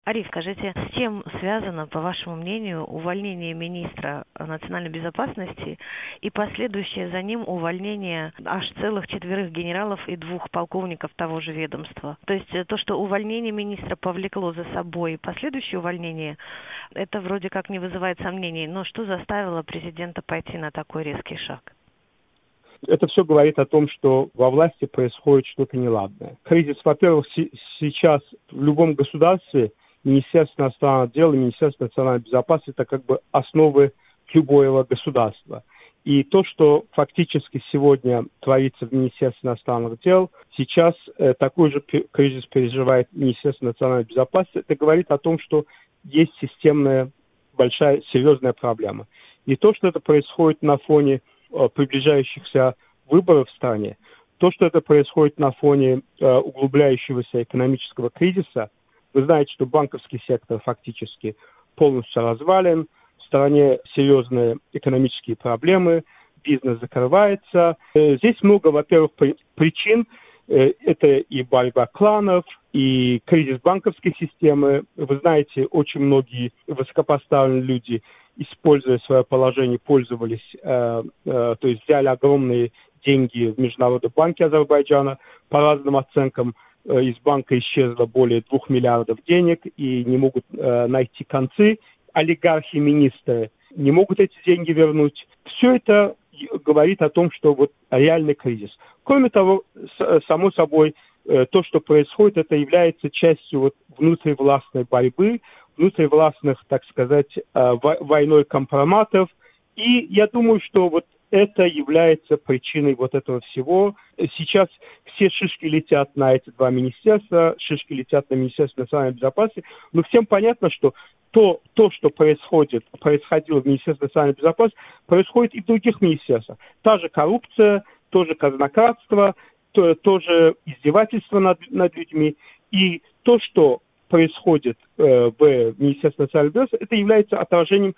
Ариф, скажите, с чем связано, по вашему мнению, увольнение министра национальной безопасности и последующее за ним увольнение аж целых 4 генералов и 2 полковников того же ведомства? То есть то, что увольнение министра повлекло за собой последующее увольнение, это вроде как не вызывает сомнений, но что заставило президента пойти на такой резкий шаг? Это все говорит о том, что во власти происходит что-то неладное. Кризис, во-первых, сейчас в любом государстве Министерство иностранных дел и Министерство национальной безопасности – это как бы основы любого государства. И то, что фактически сегодня творится в Министерстве иностранных дел, сейчас такой же кризис переживает Министерство национальной безопасности, это говорит о том, что есть системная, большая, серьезная проблема. И то, что это происходит на фоне приближающихся выборов в стране, то, что это происходит на фоне углубляющегося экономического кризиса. Вы знаете, что банковский сектор фактически полностью развален, в стране серьезные экономические проблемы, бизнес закрывается. Здесь много, во-первых, причин. Это и борьба кланов, и кризис банковской системы. Вы знаете, очень многие высокопоставленные люди, используя свое положение, пользовались, то есть взяли огромные деньги в Международном банке Азербайджана. По разным оценкам из банка исчезло более 2 миллиардов денег и не могут найти концы. Олигархи, министры не могут эти деньги вернуть. Все это говорит о том, что вот реальный кризис. Кроме того, само собой, то, что происходит, это является частью вот внутривластной борьбы, внутривластных, так сказать, войной компроматов. И я думаю, что вот это является причиной вот этого всего. Сейчас все шишки летят на эти 2 министерства, шишки летят на Министерство национальной безопасности. Но всем понятно, что то, что происходило в Министерстве национальной безопасности, происходит и в других министерствах. Та же коррупция, то же казнократство, то же издевательство над людьми. И то, что происходит в Министерстве национальной безопасности, это является отражением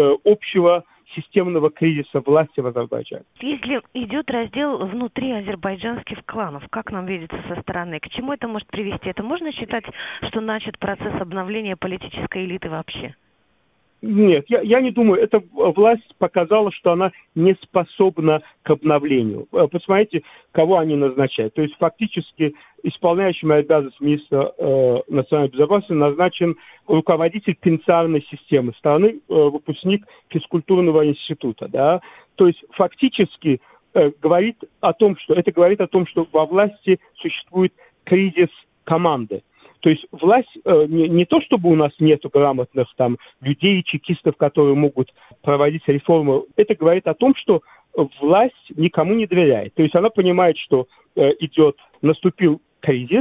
общего системного кризиса власти в Азербайджане. Если идет раздел внутри азербайджанских кланов, как нам видится со стороны, к чему это может привести? Это можно считать, что начат процесс обновления политической элиты вообще? Нет, я не думаю. Эта власть показала, что она не способна к обновлению. Посмотрите, кого они назначают. То есть фактически исполняющим обязанности министра национальной безопасности назначен руководитель пенсионной системы страны, выпускник физкультурного института. Да? То есть фактически говорит о том, что во власти существует кризис команды. То есть власть, не то чтобы у нас нет грамотных там людей, чекистов, которые могут проводить реформы, это говорит о том, что власть никому не доверяет. То есть она понимает, что наступил кризис,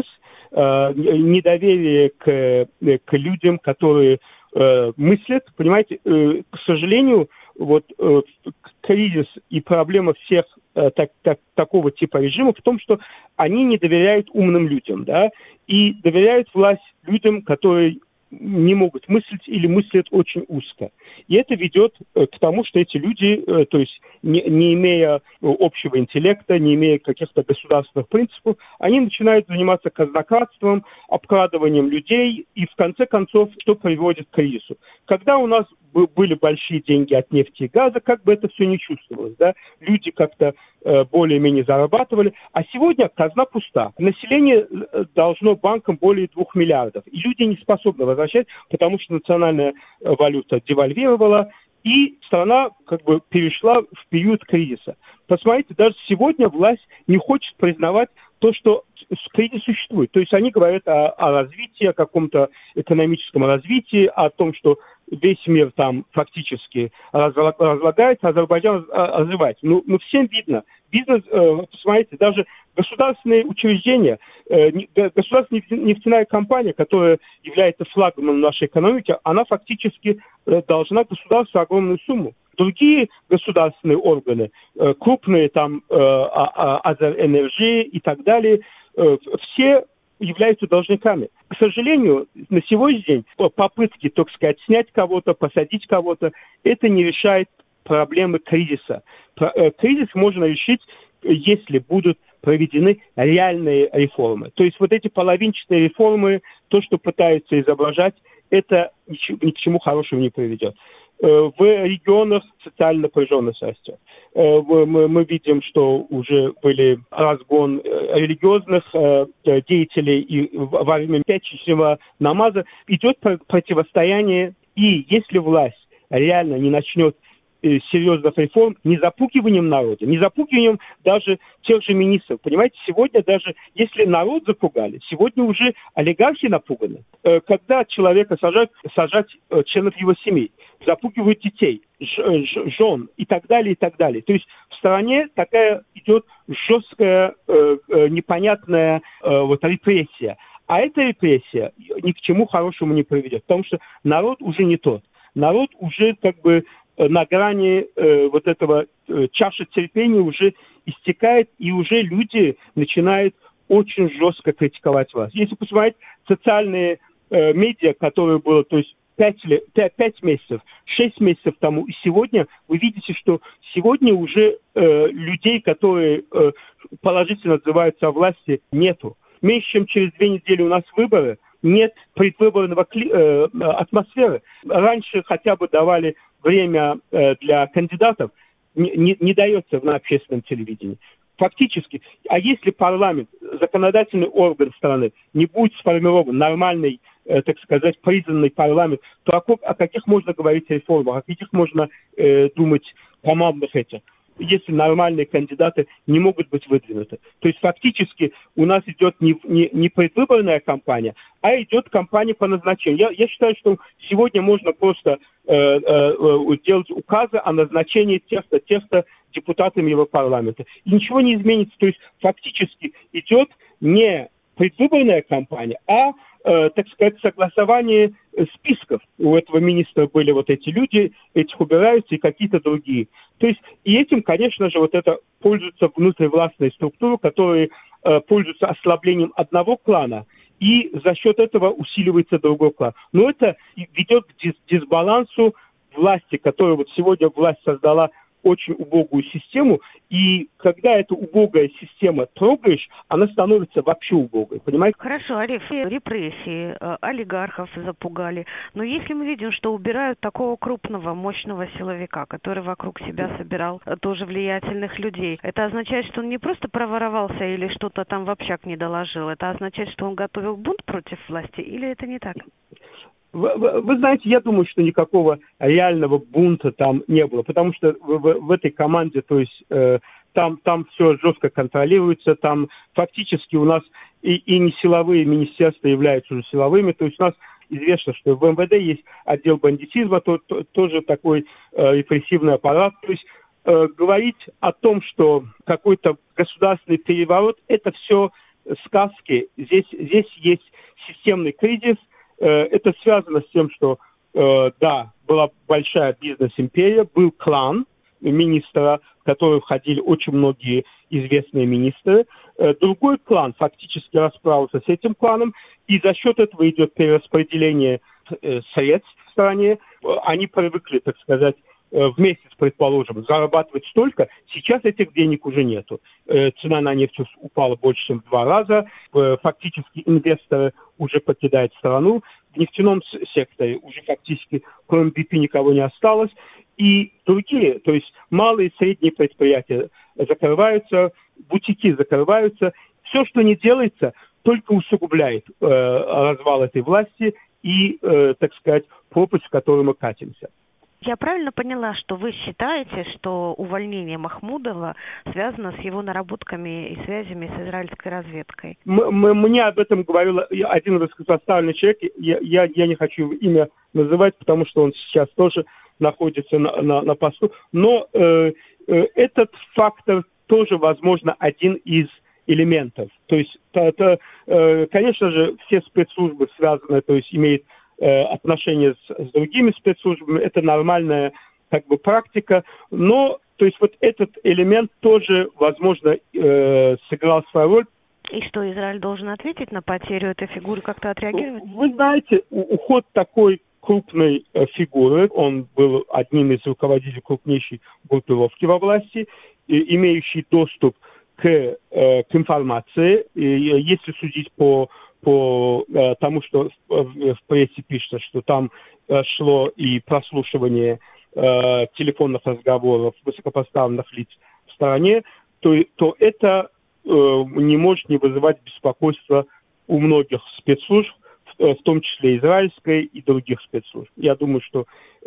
недоверие к людям, которые мыслят. Понимаете, к сожалению, вот кризис и проблема всех такого типа режимов в том, что они не доверяют умным людям, да, и доверяют власть людям, которые не могут мыслить или мыслят очень узко. И это ведет к тому, что эти люди, то есть не имея общего интеллекта, не имея каких-то государственных принципов, они начинают заниматься казнократством, обкрадыванием людей, и в конце концов, что приводит к кризису. Когда у нас были большие деньги от нефти и газа, как бы это все не чувствовалось, да, люди как-то более-менее зарабатывали, а сегодня казна пуста. Население должно банкам более 2 миллиардов, и люди не способны возвращать, потому что национальная валюта девальвировала, и страна как бы перешла в период кризиса. Посмотрите, даже сегодня власть не хочет признавать то, что кризис существует. То есть они говорят о развитии, о каком-то экономическом развитии, о том, что весь мир там фактически разлагается, Азербайджан развивается. Ну, всем видно. Бизнес, посмотрите, даже государственные учреждения, государственная нефтяная компания, которая является флагманом нашей экономики, она фактически должна государству огромную сумму. Другие государственные органы, крупные там Азерэнерджи и так далее, все являются должниками. К сожалению, на сегодняшний день попытки, так сказать, снять кого-то, посадить кого-то, это не решает проблемы кризиса. Кризис можно решить, если будут проведены реальные реформы. То есть вот эти половинчатые реформы, то, что пытаются изображать, это ни к чему хорошему не приведет. В регионах социальная напряженность растет. Мы видим, что уже были разгон религиозных деятелей, и во время пятничного намаза идет противостояние, и если власть реально не начнет серьезных реформ, не запугиванием народа, не запугиванием даже тех же министров. Понимаете, сегодня даже если народ запугали, сегодня уже олигархи напуганы. Когда человека сажать членов его семьи, запугивают детей, жен и так далее, и так далее. То есть в стране такая идет жесткая, непонятная репрессия. А эта репрессия ни к чему хорошему не приведет, потому что народ уже не тот. Народ уже на грани этого чаша терпения уже истекает, и уже люди начинают очень жестко критиковать вас. Если посмотреть социальные медиа, которые было, то есть 5 месяцев, 6 месяцев тому, и сегодня вы видите, что сегодня уже людей, которые положительно отзываются о власти, нету. Меньше чем через 2 недели у нас выборы, нет предвыборного атмосферы. Раньше хотя бы давали время для кандидатов, не дается на общественном телевидении. Фактически, а если парламент, законодательный орган страны, не будет сформирован нормальный, так сказать, признанный парламент, то о каких можно говорить реформах, о каких можно думать командных этих, если нормальные кандидаты не могут быть выдвинуты. То есть фактически у нас идет не предвыборная кампания, а идет кампания по назначению. Я считаю, что сегодня можно просто делать указы о назначении тех-то депутатами Европарламента. И ничего не изменится. То есть фактически идет не предвыборная кампания, а так сказать, согласование списков. У этого министра были эти люди, этих убираются и какие-то другие. То есть и этим, конечно же, это пользуются внутривластные структуры, которые пользуются ослаблением одного клана, и за счет этого усиливается другой клан. Но это ведет к дисбалансу власти, которая сегодня власть создала очень убогую систему, и когда эта убогая система трогаешь, она становится вообще убогой, понимаете? Хорошо, Ариф, репрессии, олигархов запугали, но если мы видим, что убирают такого крупного, мощного силовика, который вокруг себя собирал тоже влиятельных людей, это означает, что он не просто проворовался или что-то там в общак не доложил, это означает, что он готовил бунт против власти, или это не так? Вы знаете, я думаю, что никакого реального бунта там не было, потому что в этой команде, то есть там все жестко контролируется, там фактически у нас и не силовые министерства являются уже силовыми, то есть у нас известно, что в МВД есть отдел бандитизма, тоже такой репрессивный аппарат, то есть говорить о том, что какой-то государственный переворот, это все сказки, здесь есть системный кризис. Это связано с тем, что, да, была большая бизнес-империя, был клан министра, в который входили очень многие известные министры. Другой клан фактически расправился с этим кланом, и за счет этого идет перераспределение средств в стране. Они привыкли, так сказать, в месяц, предположим, зарабатывать столько, сейчас этих денег уже нету. Цена на нефть упала больше, чем в 2 раза. Фактически инвесторы уже покидают страну. В нефтяном секторе уже фактически кроме BP никого не осталось. И другие, то есть малые и средние предприятия закрываются, бутики закрываются. Все, что не делается, только усугубляет развал этой власти и, так сказать, пропасть, в которую мы катимся. Я правильно поняла, что вы считаете, что увольнение Махмудова связано с его наработками и связями с израильской разведкой? Мне об этом говорил один высокопоставленный человек. Я не хочу его имя называть, потому что он сейчас тоже находится на посту. Но этот фактор тоже, возможно, один из элементов. То есть, конечно же, все спецслужбы связаны, то есть имеют отношения с другими спецслужбами, это нормальная практика, но то есть этот элемент тоже, возможно, сыграл свою роль. И что, Израиль должен ответить на потерю этой фигуры, как-то отреагировать? Вы знаете, уход такой крупной фигуры, он был одним из руководителей крупнейшей группировки во власти, имеющий доступ к информации, если судить по по тому, что в прессе пишется, что там шло и прослушивание телефонных разговоров высокопоставленных лиц в стране, то это не может не вызывать беспокойства у многих спецслужб, в том числе израильской и других спецслужб. Я думаю, что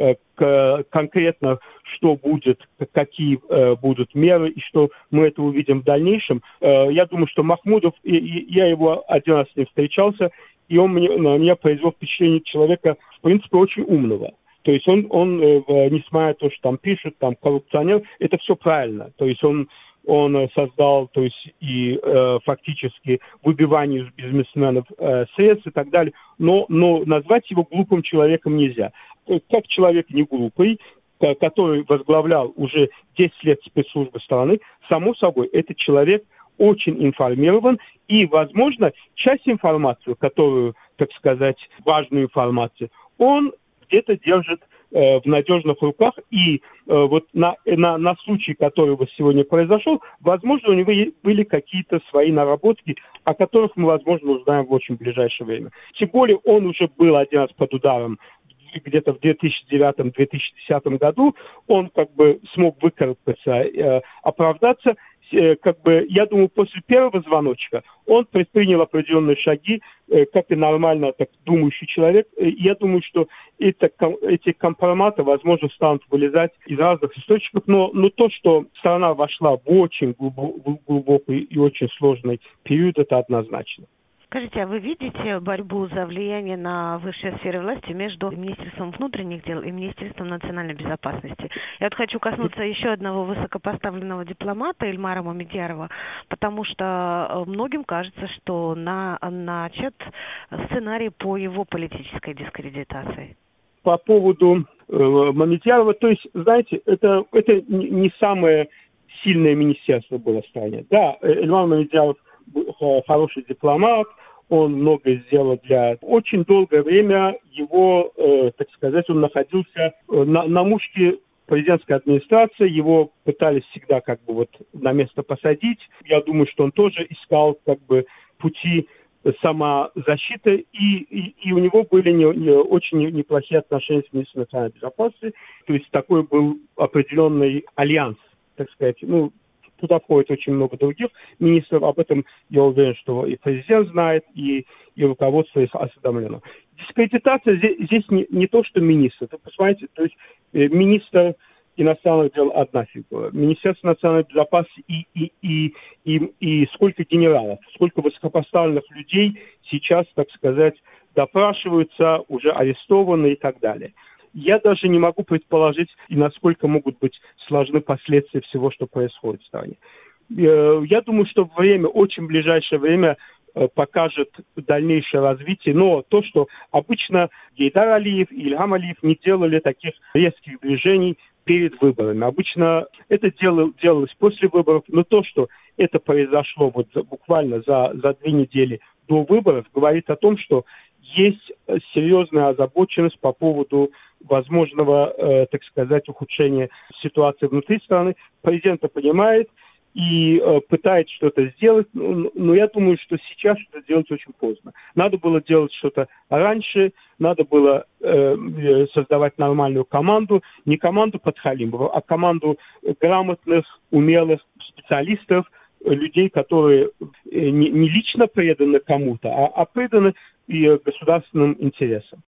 конкретно что будет, какие будут меры и что мы это увидим в дальнейшем. Я думаю, что Махмудов, я его один раз с ним встречался, и он на меня произвел впечатление человека, в принципе, очень умного. То есть он несмотря на то, что там пишут, там коррупционер, это все правильно. То есть он создал, то есть и фактически выбивание из бизнесменов средств и так далее, но назвать его глупым человеком нельзя. Как человек не глупый, который возглавлял уже 10 лет спецслужбы страны, само собой, этот человек очень информирован, и, возможно, часть информации, которую, так сказать, важную информацию, он где-то держит в надежных руках, и вот на случай, который вот сегодня произошел, возможно, у него были какие-то свои наработки, о которых мы, возможно, узнаем в очень ближайшее время. Тем более он уже был один раз под ударом где-то в 2009-2010 году, он как бы смог выкарабкаться, оправдаться. Как бы, я думаю, после первого звоночка он предпринял определенные шаги, как и нормально так думающий человек. Я думаю, что эти компроматы, возможно, станут вылезать из разных источников, но то, что страна вошла в очень глубокий и очень сложный период, это однозначно. Скажите, а вы видите борьбу за влияние на высшие сферы власти между Министерством внутренних дел и Министерством национальной безопасности? Я вот хочу коснуться еще одного высокопоставленного дипломата Ильмара Мамедьярова, потому что многим кажется, что начат сценарий по его политической дискредитации. По поводу Мамедьярова, то есть, знаете, это не самое сильное министерство было в стране. Да, Ильмар Мамедьяров хороший дипломат, он многое сделал для... Очень долгое время его, так сказать, он находился на мушке президентской администрации, его пытались всегда как бы вот на место посадить. Я думаю, что он тоже искал как бы пути самозащиты, и у него были очень неплохие отношения с министром национальной безопасности. То есть такой был определенный альянс, так сказать, туда входит очень много других министров. Об этом я уверен, что и президент знает, и руководство их осведомлено. Дискредитация здесь не то, что министр. Вы посмотрите, то есть министр иностранных дел одна фигура. Министерство национальной безопасности и сколько генералов, сколько высокопоставленных людей сейчас, так сказать, допрашиваются, уже арестованы и так далее. Я даже не могу предположить, насколько могут быть сложны последствия всего, что происходит в стране. Я думаю, что очень ближайшее время покажет дальнейшее развитие, но то, что обычно Гейдар Алиев и Ильхам Алиев не делали таких резких движений перед выборами. Обычно это делалось после выборов, но то, что это произошло вот буквально за 2 недели до выборов, говорит о том, что есть серьезная озабоченность по поводу возможного, так сказать, ухудшения ситуации внутри страны. Президент это понимает и пытается что-то сделать, но я думаю, что сейчас что-то делать очень поздно. Надо было делать что-то раньше, надо было создавать нормальную команду, не команду подхалимов, а команду грамотных, умелых специалистов, людей, которые не лично преданы кому-то, а преданы и государственным интересам.